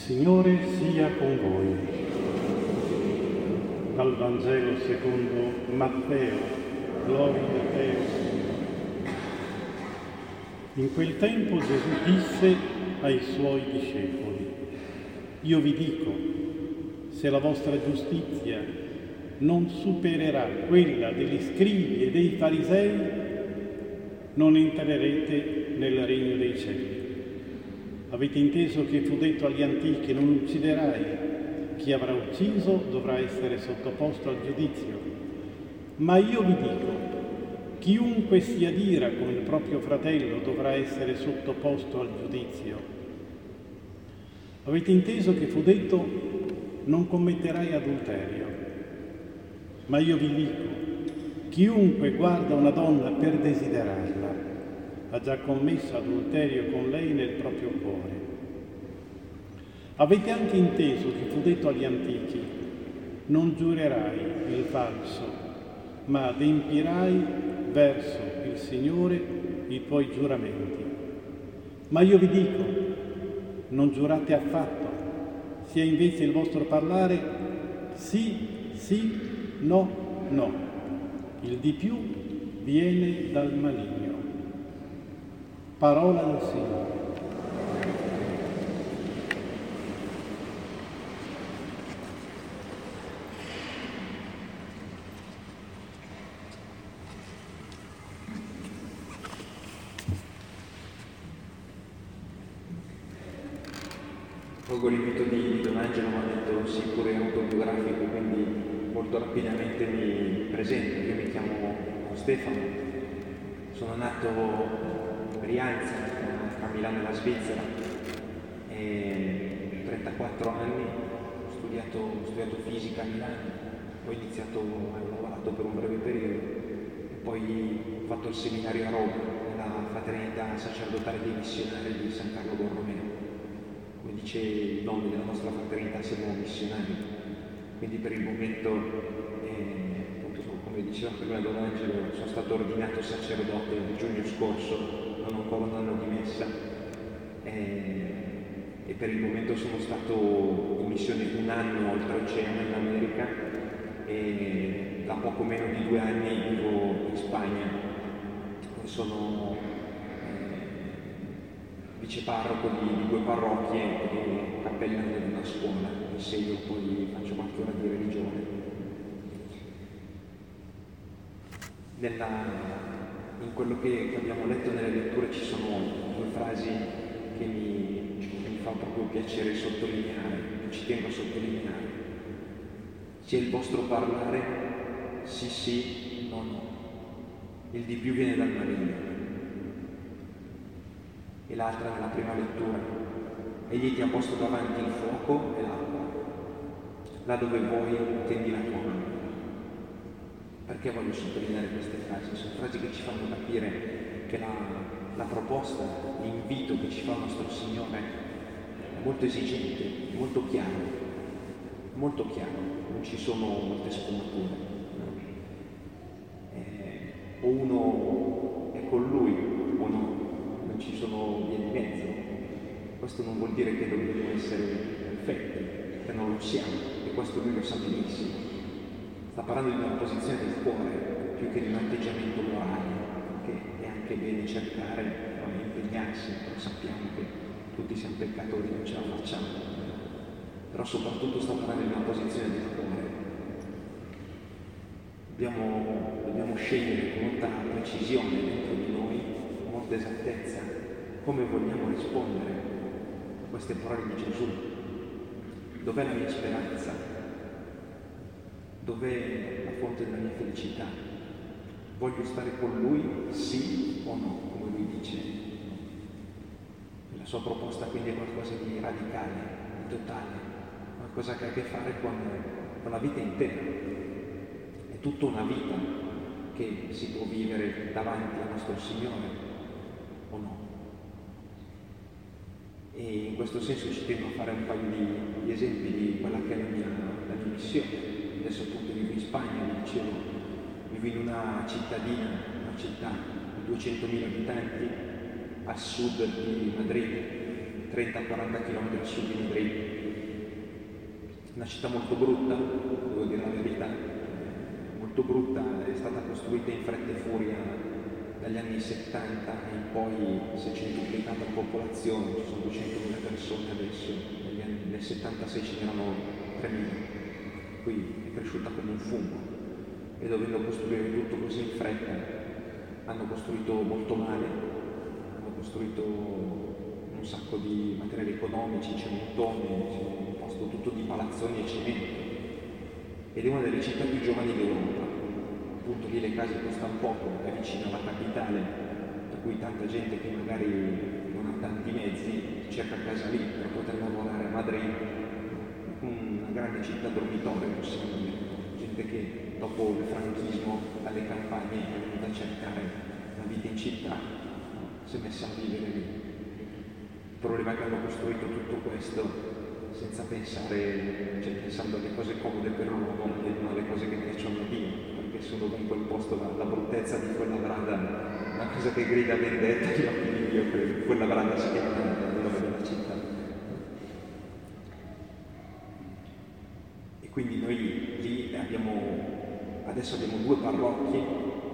Signore sia con voi. Dal Vangelo secondo Matteo. Gloria a te. In quel tempo Gesù disse ai suoi discepoli: Io vi dico, se la vostra giustizia non supererà quella degli scribi e dei farisei, non entrerete nel regno dei cieli. Avete inteso che fu detto agli antichi: non ucciderai, chi avrà ucciso dovrà essere sottoposto al giudizio. Ma io vi dico, chiunque si adira con il proprio fratello dovrà essere sottoposto al giudizio. Avete inteso che fu detto: non commetterai adulterio. Ma io vi dico, chiunque guarda una donna per desiderarla ha già commesso adulterio con lei nel proprio cuore. Avete anche inteso che fu detto agli antichi: non giurerai il falso, ma adempirai verso il Signore i tuoi giuramenti. Ma io vi dico, non giurate affatto, sia invece il vostro parlare sì, sì, no, no. Il di più viene dal maligno. Parola del Signore. Colgo l'invito di Don Angelo, mi ha detto sì, pure autobiografico, quindi molto rapidamente mi presento. Io mi chiamo Stefano, sono nato a Brianza, tra Milano e la Svizzera, e 34 anni, ho studiato fisica a Milano, poi ho lavorato per un breve periodo e poi ho fatto il seminario a Roma, nella fraternità sacerdotale dei missionari di San Carlo Borromeo. Come dice il nome della nostra fraternità, siamo missionari, quindi per il momento, appunto, come diceva prima Don Angelo, sono stato ordinato sacerdote nel giugno scorso, non ho ancora un anno di messa, e per il momento sono stato in missione un anno oltreoceano in America e da poco meno di 2 anni vivo in Spagna. Sono viceparroco di 2 parrocchie e cappellano di una scuola, insegno, poi faccio qualche ora di religione. In quello che abbiamo letto nelle letture ci sono 2 frasi che mi fa proprio piacere sottolineare, ci tengo a sottolineare. Sia il vostro parlare sì sì, no no, il di più viene dal maligno. E l'altra nella prima lettura: egli ti ha posto davanti il fuoco e l'acqua, là dove vuoi tendi la tua mano. Perché voglio sottolineare queste frasi? Sono frasi che ci fanno capire che la proposta, l'invito che ci fa il nostro Signore è molto esigente, molto chiaro, non ci sono molte sfumature. O uno è con Lui o no. Non ci sono vie di mezzo. Questo non vuol dire che dobbiamo essere perfetti, perché non lo siamo, e questo lui lo sa benissimo. Sta parlando di una posizione del cuore più che di un atteggiamento morale, che è anche bene cercare, impegnarsi, però sappiamo che tutti siamo peccatori, non ce la facciamo. Però soprattutto sta parlando di una posizione del cuore. Dobbiamo scegliere con molta precisione dentro di noi, con molta esattezza, come vogliamo rispondere a queste parole di Gesù. Dov'è la mia speranza? Dov'è la fonte della mia felicità? Voglio stare con Lui, sì o no, come Lui dice. La sua proposta quindi è qualcosa di radicale, di totale, qualcosa che ha a che fare con la vita intera. È tutta una vita che si può vivere davanti al nostro Signore o no. E in questo senso ci tengo a fare un paio di esempi di quella che è la mia missione. Adesso appunto vivo in Spagna, vi dicevo, vivo in una cittadina, una città di 200.000 abitanti a sud di Madrid, 30-40 km a sud di Madrid. Una città molto brutta, devo dire la verità, molto brutta, è stata costruita in fretta e furia dagli anni 70 in poi si è centuplicata la popolazione, ci sono 200.000 persone adesso, nel 76 ce n'erano 3.000, qui è cresciuta come un fungo e dovendo costruire tutto così in fretta hanno costruito molto male, hanno costruito un sacco di materiali economici, cementoni, hanno posto tutto di palazzoni e cemento ed è una delle città più giovani d'Europa. Appunto lì le case costano poco, è vicino alla capitale, per cui tanta gente che magari non ha tanti mezzi cerca casa lì per poter lavorare a Madrid, una grande città dormitorio possiamo dire, gente che dopo il franchismo dalle campagne è venuta a cercare una vita in città, si è messa a vivere lì. Il problema è che hanno costruito tutto questo senza pensare, cioè pensando alle cose comode per l'uomo e non alle cose che piacciono a Dio, perché se uno va in quel posto la bruttezza di quella brada, una cosa che grida vendetta agli occhi di Dio, credo, quella brada si chiama il nome della città. E quindi noi lì adesso abbiamo 2 parrocchie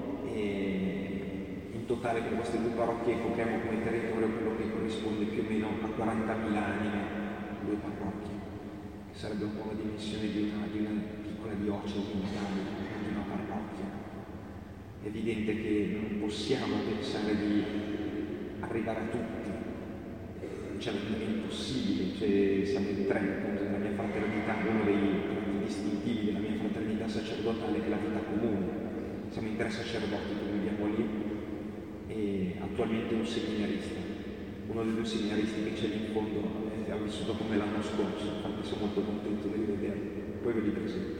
e in totale con queste 2 parrocchie copriamo come territorio quello che corrisponde più o meno a 40.000 anime. 2 parrocchie, che sarebbe un po' la dimensione di una piccola diocesi in Italia, di una parrocchia. È evidente che non possiamo pensare di arrivare a tutti, cioè è impossibile, cioè, siamo in 3, appunto, nella mia fraternità, uno dei tratti distintivi della mia fraternità sacerdotale è la vita comune, siamo in 3 sacerdoti che viviamo lì e attualmente un seminarista, uno dei 2 seminaristi che c'è lì in fondo ha vissuto come l'anno scorso, infatti sono molto contento di rivederli, poi ve li presento.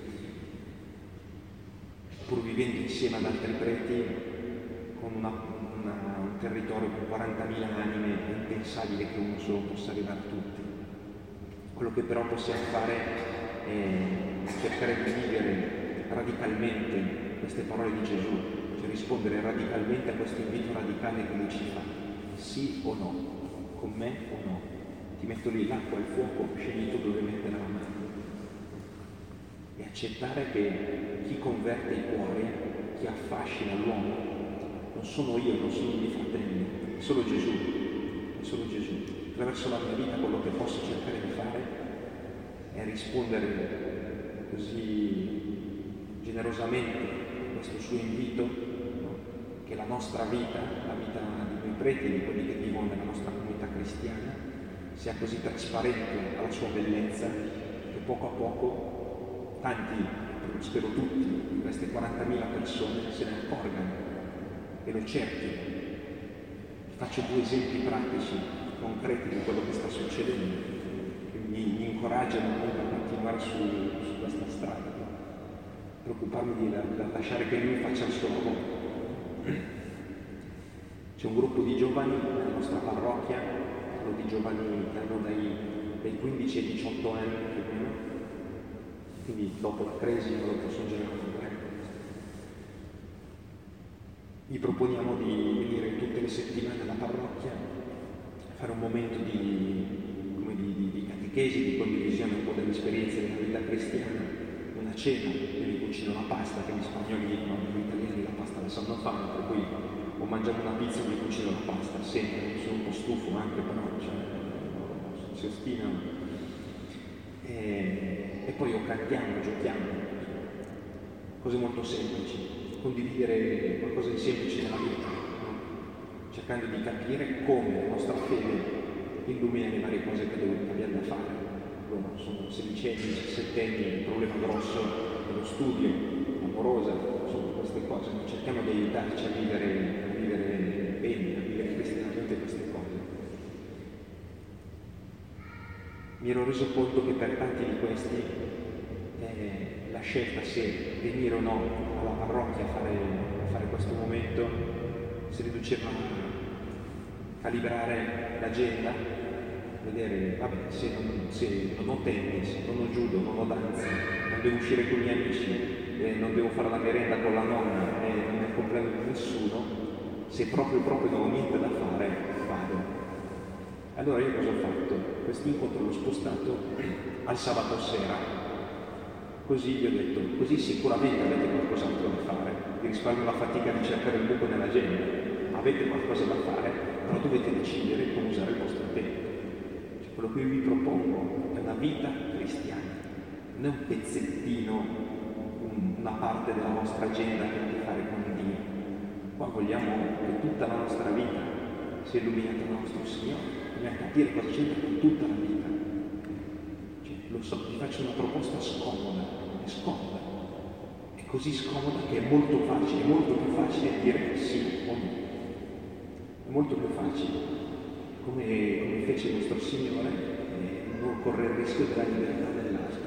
Pur vivendo insieme ad altri preti, con un territorio con 40.000 anime, è impensabile che uno solo possa arrivare a tutti. Quello che però possiamo fare è cercare di vivere radicalmente queste parole di Gesù, cioè rispondere radicalmente a questo invito radicale che lui ci fa, sì o no, con me o no. Ti metto lì l'acqua e il fuoco, scegli tu dove mettere la mano. E accettare che chi converte i cuori, chi affascina l'uomo, non sono io, non sono i miei fratelli, è solo Gesù, è solo Gesù. Attraverso la mia vita quello che posso cercare di fare è rispondere così generosamente a questo suo invito, no? Che la nostra vita, la vita di noi preti, di quelli che vivono nella nostra comunità cristiana, sia così trasparente alla sua bellezza che poco a poco tanti, spero tutti, di queste 40.000 persone se ne accorgano e lo cerchino. Vi faccio 2 esempi pratici, concreti di quello che sta succedendo, che mi incoraggiano a continuare su questa strada, preoccuparmi di lasciare che lui faccia il suo lavoro. C'è un gruppo di giovani nella nostra parrocchia, di giovani che hanno dai 15 ai 18 anni più o meno, quindi dopo la crisi non lo posso generare. Gli proponiamo di venire tutte le settimane alla parrocchia, fare un momento di catechesi, di condivisione un po' delle esperienze della vita cristiana, una cena, io vi cucino la pasta, che gli spagnoli dicono, gli italiani la pasta la sanno fare, per cui o mangiamo una pizza o vi cucino la pasta, sempre, sono un po' stufo anche, però cioè, si ostinano. E poi o cantiamo, giochiamo, cose molto semplici, condividere qualcosa di semplice nella vita, no? Cercando di capire come la nostra fede illumina le varie cose che abbiamo da fare. Loro sono 16 anni, 17 anni, il problema grosso è lo studio, l'amorosa, sono queste cose, ma cerchiamo di aiutarci a vivere bene, a vivere cristianamente queste cose. Mi ero reso conto che per tanti di questi la scelta se venire o no alla parrocchia a fare questo momento si riduceva a calibrare l'agenda, vedere, vabbè, se non ho tennis, non ho judo, non ho danza, non devo uscire con i miei amici, non devo fare la merenda con la nonna, non è il compleanno di nessuno, se proprio non ho niente da fare, vado. Allora io cosa ho fatto? Questo incontro l'ho spostato al sabato sera, così gli ho detto, così sicuramente avete qualcos'altro da fare, vi risparmio la fatica di cercare il buco nell'agenda, avete qualcosa da fare, però dovete decidere come usare il vostro tempo. Cioè, quello che vi propongo è una vita cristiana, non è un pezzettino, una parte della vostra agenda che ha a che fare con Dio. Qua vogliamo che tutta la nostra vita sia illuminata dal nostro Signore, dobbiamo capire cosa c'entra con tutta la vita. Cioè, lo so, vi faccio una proposta scomoda, è scomoda, è così scomoda che è molto più facile dire sì o no. È molto più facile, come fece il nostro Signore, non correre il rischio della libertà dell'altro.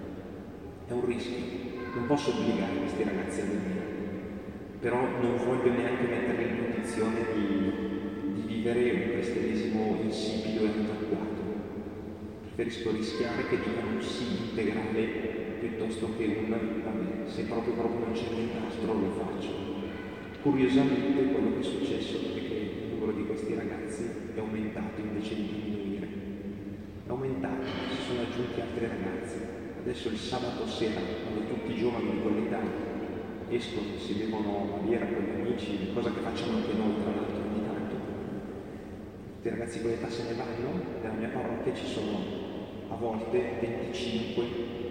È un rischio. Non posso obbligare questi ragazzi a venire, però non voglio neanche metterli in condizione di vivere un cristianesimo insipido e antiquato. Preferisco rischiare che dicano un sì integrale piuttosto che vabbè, se proprio non c'è nient'altro lo faccio. Curiosamente quello che è successo è che il numero di questi ragazzi è aumentato invece di diminuire. È aumentato, si sono aggiunti altri ragazzi. Adesso il sabato sera, quando tutti i giovani di quell'età escono, si bevono la birra con gli amici, cosa che facciamo anche noi tra l'altro ogni tanto. Tutti i ragazzi di quell'età se ne vanno, nella mia parrocchia ci sono a volte 25,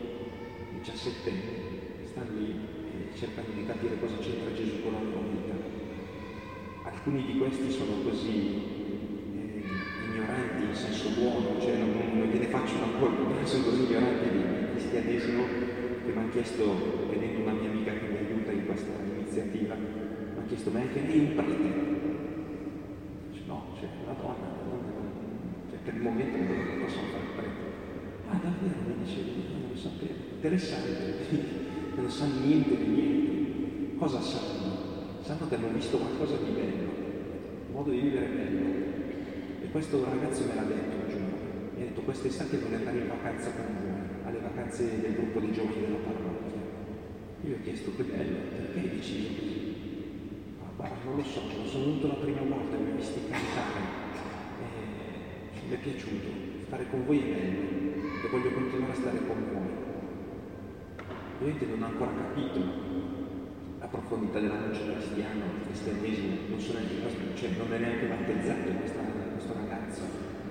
17 anni, stanno lì e cercano di capire cosa c'entra Gesù con la loro vita. Alcuni di questi sono così ignoranti in senso buono, cioè non gliene faccio una colpa, perché sono così ignoranti di cristianesimo che mi hanno chiesto, vedendo una mia amica che mi aiuta in questa iniziativa, mi ha chiesto, ma anche lei un prete? Dice, no, c'è una donna, cioè, per il momento non posso fare il prete. Ah davvero? Mi dice, non lo sapevo, interessante, non sanno niente di niente. Cosa sanno? Sanno che hanno visto qualcosa di bello, un modo di vivere bello. E questo ragazzo me l'ha detto un giorno, mi ha detto quest'estate voglio andare in vacanza con voi, alle vacanze del gruppo dei giovani della parrocchia. Io gli ho chiesto che bello, perché hai deciso così? Ma guarda, non lo so, sono venuto la prima volta, mi ho visto cantare, mi è piaciuto, stare con voi è bello e voglio continuare a stare con voi. Ovviamente non ha ancora capito la profondità della voce cristiana, il cristianesimo, non è neanche battezzato questo ragazzo.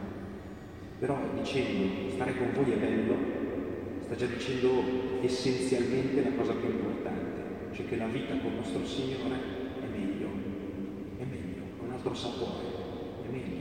Però dicendo stare con voi è bello, sta già dicendo essenzialmente la cosa più importante, cioè che la vita con il nostro Signore è meglio, ha un altro sapore, è meglio.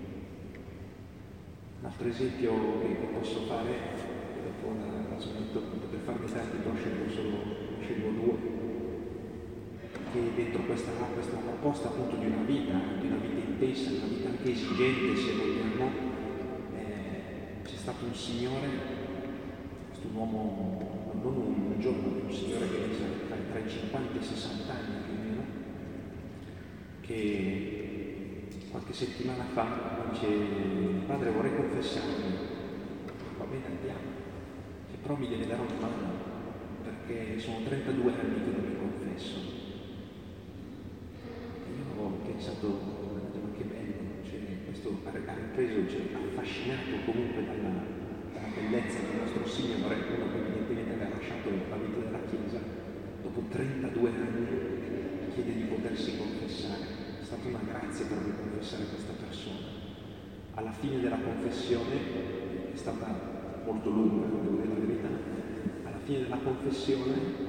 Un altro esempio che posso fare, dopo la smetto per farmi tanti, però scelgo due. Che dentro questa proposta appunto di una vita intensa, una vita anche esigente se vogliamo, c'è stato un signore, questo uomo, non un giovane, un signore che ha tra i 50 e i 60 anni più o meno, che qualche settimana fa dice, padre vorrei confessarmi, va bene andiamo, però mi deve dare una mano, perché sono 32 anni che non mi confesso. Ho pensato, ma che bello, cioè, questo ha ripreso, ha affascinato comunque dalla bellezza del nostro Signore, uno che evidentemente aveva lasciato la vita della Chiesa, dopo 32 anni chiede di potersi confessare. È stata una grazia per me confessare questa persona. Alla fine della confessione, è stata molto lunga, devo dire la verità, alla fine della confessione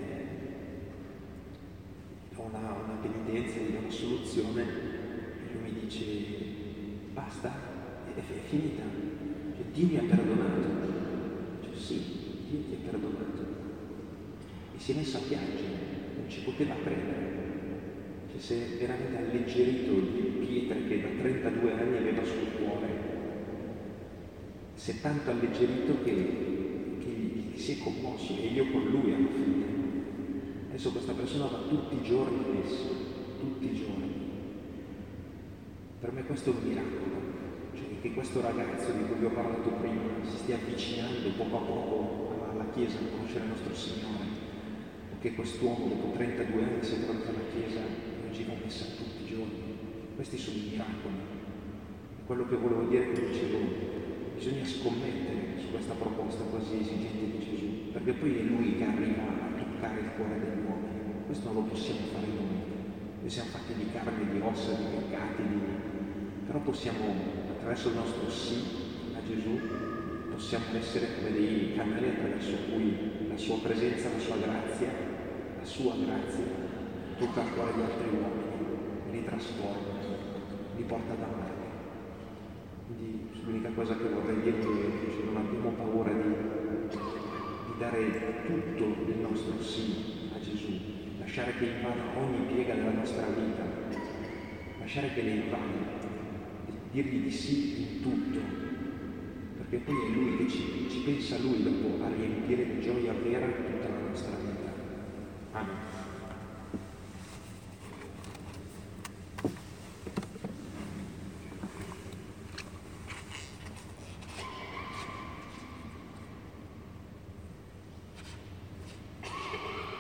una penitenza, una soluzione, e lui mi dice basta, è finita, cioè, Dio mi ha perdonato, cioè, sì, Dio ti ha perdonato, e si è messo a piangere, non ci poteva credere, cioè, si è veramente alleggerito di pietre che da 32 anni aveva sul cuore, si è tanto alleggerito che si è commosso, e io con lui alla fine. Adesso questa persona va tutti i giorni a messa, tutti i giorni. Per me questo è un miracolo, cioè che questo ragazzo di cui vi ho parlato prima si stia avvicinando poco a poco alla Chiesa a conoscere il nostro Signore, o che quest'uomo dopo 32 anni si è trovato alla Chiesa e oggi va a messa tutti i giorni. Questi sono i miracoli. quello che volevo dire con dicevo, bisogna scommettere su questa proposta così esigente di Gesù, perché poi è Lui che arriva a toccare il cuore degli uomini. Questo non lo possiamo fare noi siamo fatti di carne, di ossa, di peccati, però possiamo, attraverso il nostro sì a Gesù, possiamo essere come dei canali attraverso cui la sua presenza, la sua grazia tocca il cuore di altri uomini, li trasforma, li porta davanti. Quindi l'unica cosa che vorrei dire è che non abbiamo paura di dare tutto il nostro sì a Gesù, lasciare che invada ogni piega della nostra vita, lasciare che le invada, dirgli di sì in tutto, perché poi è Lui che ci pensa Lui dopo a riempire di gioia vera tutta la nostra vita. Amen.